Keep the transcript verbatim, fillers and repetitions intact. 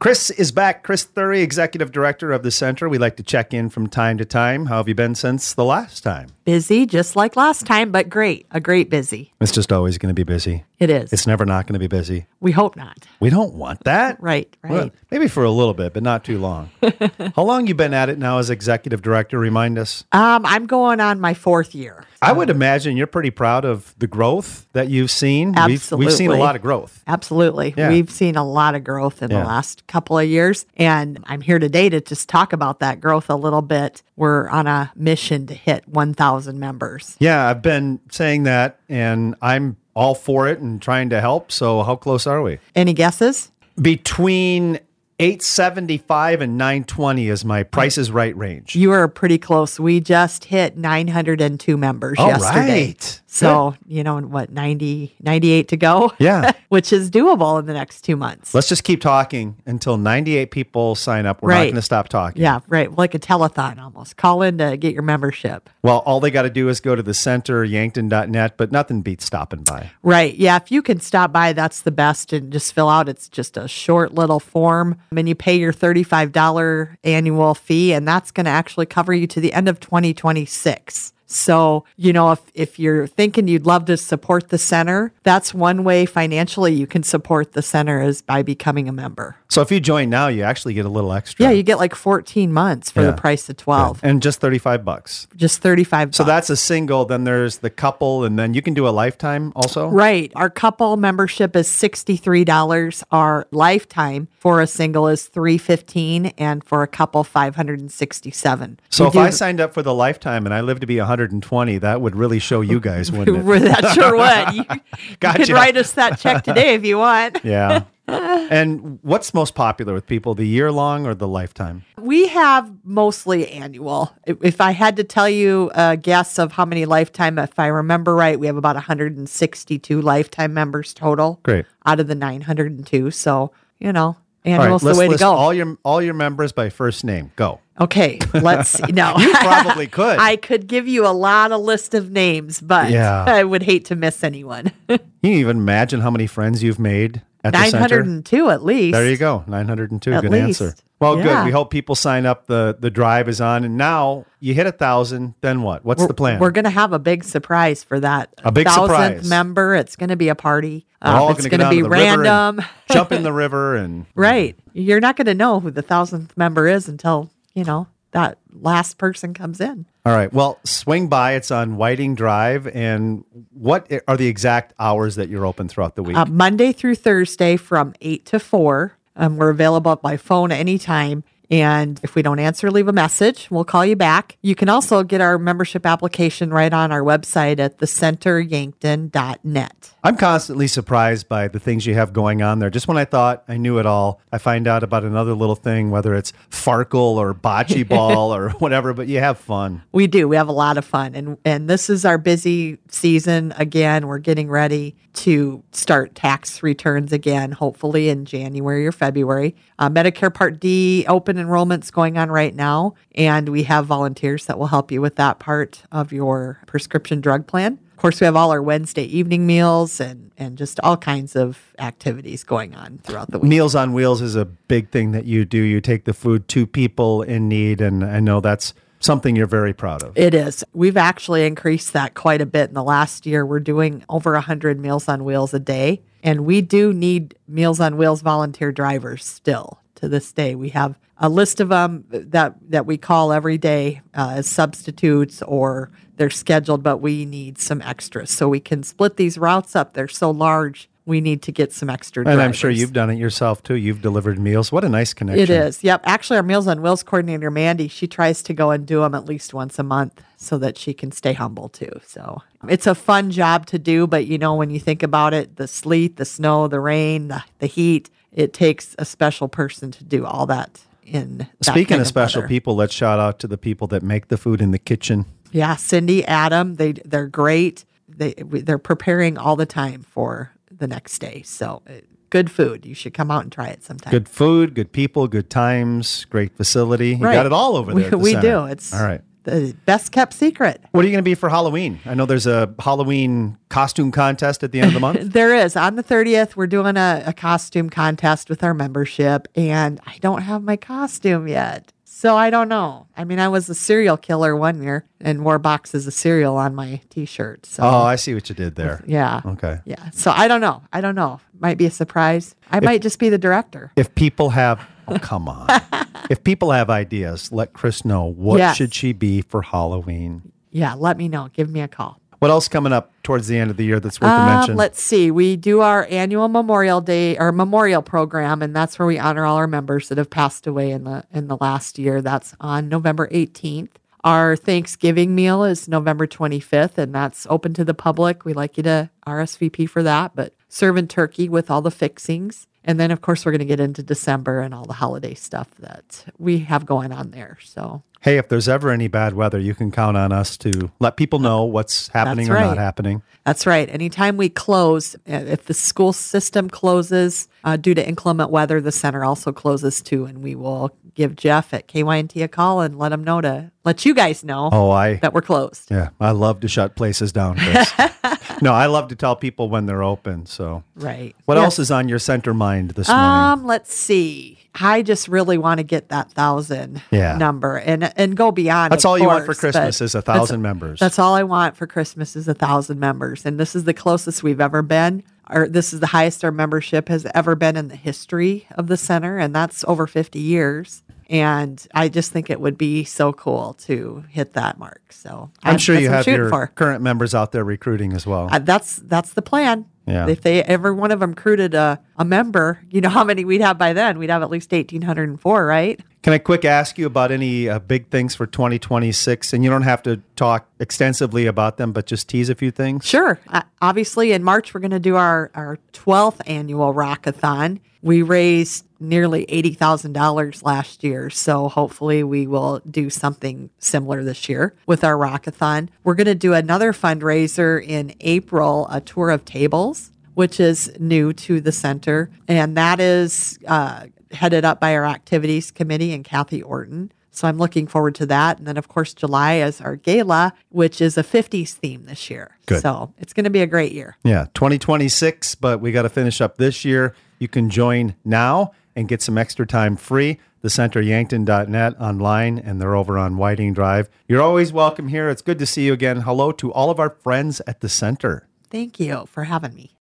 Chris is back. Chris Thury, Executive Director of the Center. We like to check in from time to time. How have you been since the last time? Busy, just like last time, but great. A great busy. It's just always going to be busy. It is. It's never not going to be busy. We hope not. We don't want that. Right, right. Well, maybe for a little bit, but not too long. How long you been at it now as Executive Director? Remind us. Um, I'm going on my fourth year. I would imagine you're pretty proud of the growth that you've seen. Absolutely. We've, we've seen a lot of growth. Absolutely. Yeah. We've seen a lot of growth in Yeah. the last couple of years. And I'm here today to just talk about that growth a little bit. We're on a mission to hit one thousand members. Yeah, I've been saying that, and I'm all for it and trying to help. So how close are we? Any guesses? Between eight seventy-five and nine twenty is my Price is Right range. You are pretty close. We just hit nine hundred two members All yesterday. right. So, you know, what, ninety, ninety-eight to go? Yeah. Which is doable in the next two months. Let's just keep talking until ninety-eight people sign up. We're not Right. going to stop talking. Yeah, right. Like a telethon almost. Call in to get your membership. Well, all they got to do is go to the center, yankton dot net, but nothing beats stopping by. Right. Yeah. If you can stop by, that's the best, and just fill out. It's just a short little form. And you pay your thirty-five dollars annual fee, and that's going to actually cover you to the end of twenty twenty-six. So, you know, if, if you're thinking you'd love to support the center, that's one way financially you can support the center is by becoming a member. So if you join now, you actually get a little extra. Yeah, you get like fourteen months for Yeah. the price of twelve. And just thirty-five bucks. Just thirty-five bucks. So that's a single. Then there's the couple, and then you can do a lifetime also. Right. Our couple membership is sixty-three dollars. Our lifetime for a single is three hundred fifteen dollars, and for a couple, five hundred sixty-seven dollars. So We if do- I signed up for the lifetime and I live to be one hundred twenty, that would really show you guys, wouldn't it? That sure would. You, you Gotcha. could write us that check today if you want. Yeah. And what's most popular with people, the year long or the lifetime? We have mostly annual. If if I had to tell you a guess of how many lifetime, if I remember right, we have about one hundred sixty-two lifetime members total. Great. Out of the nine hundred two. So, you know, All right, annual's let's the way to list go. all your all your members by first name. Go. Okay, let's see. No. You probably could. I could give you a lot of list of names, but Yeah. I would hate to miss anyone. Can you even imagine how many friends you've made at the center? nine hundred two at least. There you go. nine hundred two. At Good least. answer. Well, Yeah. good. We hope people sign up. The the drive is on. And now you hit a thousand. Then what? What's We're, the plan? we're going to have a big surprise for that A big thousandth surprise. member. It's going to be a party. We're Um, all it's going to going to be the river and random. jump in the river and Right. You're not going to know who the thousandth member is until, you know, that last person comes in. All right. Well, swing by. It's on Whiting Drive. And what are the exact hours that you're open throughout the week? Uh, Monday through Thursday from eight to four. Um, we're available by phone anytime. And if we don't answer, leave a message. We'll call you back. You can also get our membership application right on our website at the center yankton dot net. I'm constantly surprised by the things you have going on there. Just when I thought I knew it all, I find out about another little thing, whether it's Farkle or bocce ball or whatever, but you have fun. We do. We have a lot of fun. And and this is our busy season again. We're getting ready to start tax returns again, hopefully in January or February. Uh, Medicare Part D open enrollment's going on right now, and we have volunteers that will help you with that part of your prescription drug plan. Of course, we have all our Wednesday evening meals and, and just all kinds of activities going on throughout the week. Meals on Wheels is a big thing that you do. You take the food to people in need, and I know that's something you're very proud of. It is. We've actually increased that quite a bit in the last year. We're doing over one hundred Meals on Wheels a day, and we do need Meals on Wheels volunteer drivers still to this day. We have a list of them that, that we call every day uh, as substitutes, or they're scheduled, but we need some extras. So we can split these routes up. They're so large, we need to get some extra drivers. And I'm sure you've done it yourself too. You've delivered meals. What a nice connection. It is. Yep. Actually, our Meals on Wheels coordinator, Mandy, she tries to go and do them at least once a month so that she can stay humble too. So it's a fun job to do. But, you know, when you think about it, the sleet, the snow, the rain, the, the heat, it takes a special person to do all that in that Speaking kind of special weather. people, let's shout out to the people that make the food in the kitchen. Yeah, Cindy, Adam, they, they're great. They, they're preparing all the time for the next day. So uh, good food. You should come out and try it sometime. Good food, good people, good times, great facility. You Right. got it all over there. We, at the we center. do. It's all right. the best kept secret. What are you going to be for Halloween? I know there's a Halloween costume contest at the end of the month. There is. On the thirtieth, we're doing a, a costume contest with our membership, and I don't have my costume yet. So I don't know. I mean, I was a serial killer one year and wore boxes of cereal on my T-shirt. So Oh, I see what you did there. yeah. Okay. Yeah. So I don't know. I don't know. Might be a surprise. I might just be the director. If people have, oh, come on. If people have ideas, let Chris know. What Yes. should she be for Halloween? Yeah. Let me know. Give me a call. What else coming up towards the end of the year that's worth to Um, mention? let's see. We do our annual Memorial Day or Memorial program, and that's where we honor all our members that have passed away in the in the last year. That's on November eighteenth. Our Thanksgiving meal is November twenty-fifth, and that's open to the public. We like you to R S V P for that, but serving turkey with all the fixings. And then, of course, we're going to get into December and all the holiday stuff that we have going on there. So, Hey, if there's ever any bad weather, you can count on us to let people know what's happening That's or right. not happening. That's right. Anytime we close, uh, if the school system closes uh, due to inclement weather, the center also closes too. And we will give Jeff at K Y N T a call and let him know to let you guys know Oh, I that we're closed. yeah, I love to shut places down, Chris. No, I love to tell people when they're open. So, Right. what Yes. else is on your center mind this morning? Um, let's see. I just really want to get that thousand Yeah. number and and go beyond. That's of all you want for course, Christmas but is a that's- thousand members. That's all I want for Christmas is a thousand members. And this is the closest we've ever been. Or this is the highest our membership has ever been in the history of the center. And that's over fifty years. And I just think it would be so cool to hit that mark. So I'm sure that's you what I'm have shooting your for. current members out there recruiting as well. Uh, that's that's the plan. Yeah. If they every one of them recruited a, a member, you know how many we'd have by then? We'd have at least eighteen hundred four, right? Can I quick ask you about any uh, big things for twenty twenty-six? And you don't have to talk extensively about them, but just tease a few things. Sure. Uh, obviously, in March, we're going to do our, our twelfth annual Rockathon. We raised nearly eighty thousand dollars last year. So hopefully we will do something similar this year with our Rockathon. We're going to do another fundraiser in April, a tour of tables, which is new to the center. And that is uh, headed up by our activities committee and Kathy Orton. So I'm looking forward to that. And then, of course, July is our gala, which is a fifties theme this year. Good. So it's going to be a great year. Yeah, twenty twenty-six, but we got to finish up this year. You can join now and get some extra time free. The center yankton dot net online, and they're over on Whiting Drive. You're always welcome here. It's good to see you again. Hello to all of our friends at the center. Thank you for having me.